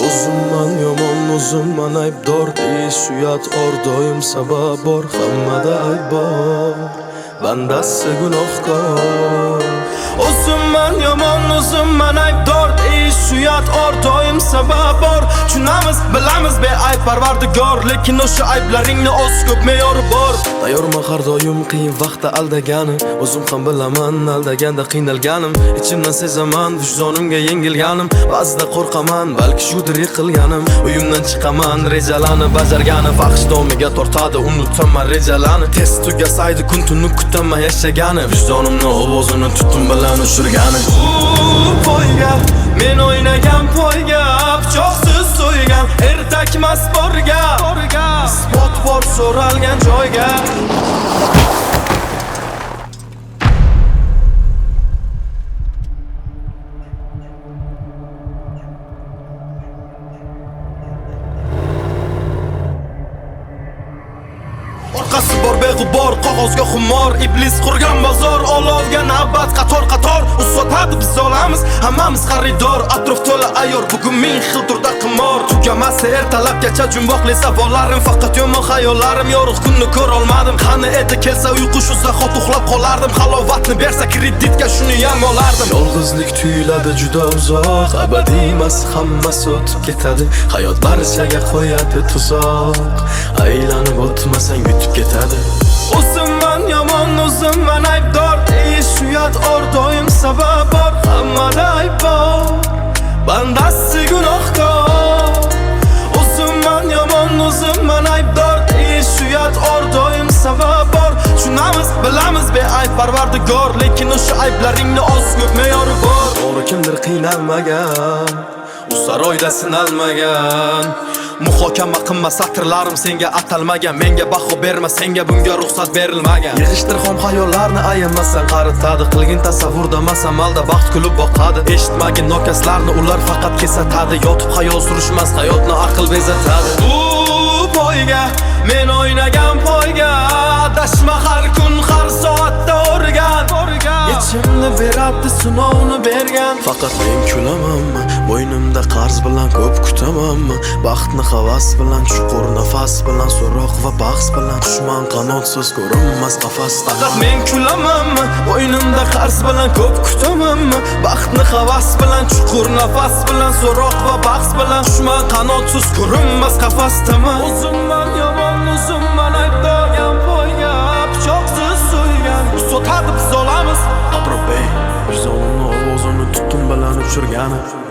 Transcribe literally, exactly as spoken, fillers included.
O'zimman yomon, o'zimman aybdor deyish uyat or doim sabab bor. Hammada ayb bor, bandasi gunohkor. O'zimman yomon, o'zimman aybdor deyish uyat or doim sabab bor. Tushunamiz, bilamiz beayb Parvardigor, lekin o'sha ayblaringni oz ko'p me'yori bor. Tayyorman har doim qiyin vaqtda aldagani, o'zim ham bilaman aldaganda qiynalganim. Ichimdan sezaman vijdonimga yengilganim, ba'zida qo'rqaman balki shudir yiqilganim. Uyimdan chiqaman rejalarni bajarganim, faxsh domiga tortadi unutaman rejalarni. Test tugasaydi kun tunni kutaman yashagani, vijdonimni ovozini tutum bilan ushirgani. Poyga men o'ynagan poyga, pichoqsiz so'ygan ertakmas borga, isbot bor so'ralgan joyga. Orqasi bor beg'ubor, qog'ozga xumor, iblis qurgan bozor, olovga navbat qator qator. U sotadi, biz olamiz, hammamiz xaridor. Atrof to'la ayyor, bugun ming xil turda qimor. Tugamasa ertalabgacha jumboqli savollarim, faqat yomon xayollarim. Yorug' kunni ko'ra olmadim, qani edi kelsa uyqu shu zahot uxlab qolardim. Halovatni bersa kreditga shuni ham olardim. Yolg'izlik tuyuladi juda uzoq, abadiy emas, hammasi o'tib ketadi. Hayot barchaga qo'yadi tuzoq, aylanib o'tmasang yutib ketadi. O'zimman yomon, o'zimman aybdor deyish uyat or doim sabab bor. Hammada ayb bor, bandasi gunohkor. O'zimman yomon, o'zimman aybdor deyish uyat or doim sabab bor. Tushunamiz, bilamiz beayb Parvardigor, lekin o'sha ayblaringni oz ko'p me'yori bor. To'g'ri kimdir qiynalmagan, u saroyda sinalmagan. Muhokama qilma satrlarim senga atalmagan, menga baho berma, senga bunga ruxsat berilmagan. Yig'ishtir xom xayollarni ayamasang qaritadi, qilgin tasavvurda masamalda baxt kulib boqadi. Eshitmagin nokaslarni, ular faqat kesatadi. Yotib xayol surishmas, hayotni aql bezatadi. Bu poyga men o'ynagan poyga, adashma har kun har soatda o'rgan. Ichimni beradi sinovni bergan. Faqat men kulamanmi, bo'ynimda qarz bilan ko'p kutamanmi? Baxtni havas bilan, chuqur nafas bilan, so'roq va bahs bilan, dushman qanotsiz ko'rinmas qafasda. Faqat men kulamanmi, bo'ynimda qarz bilan ko'p kutamanmi? Baxtni havas bilan, chuqur nafas bilan, so'roq va bahs bilan, dushman qanotsiz ko'rinmas qafasdaman. O'zimman yomon, o'zimman aybdor, poyga pichoqsiz so'ygan. Sotadi, biz olamiz. Atrof bey, vijdonimni ovozini tutum bilan ushirgani.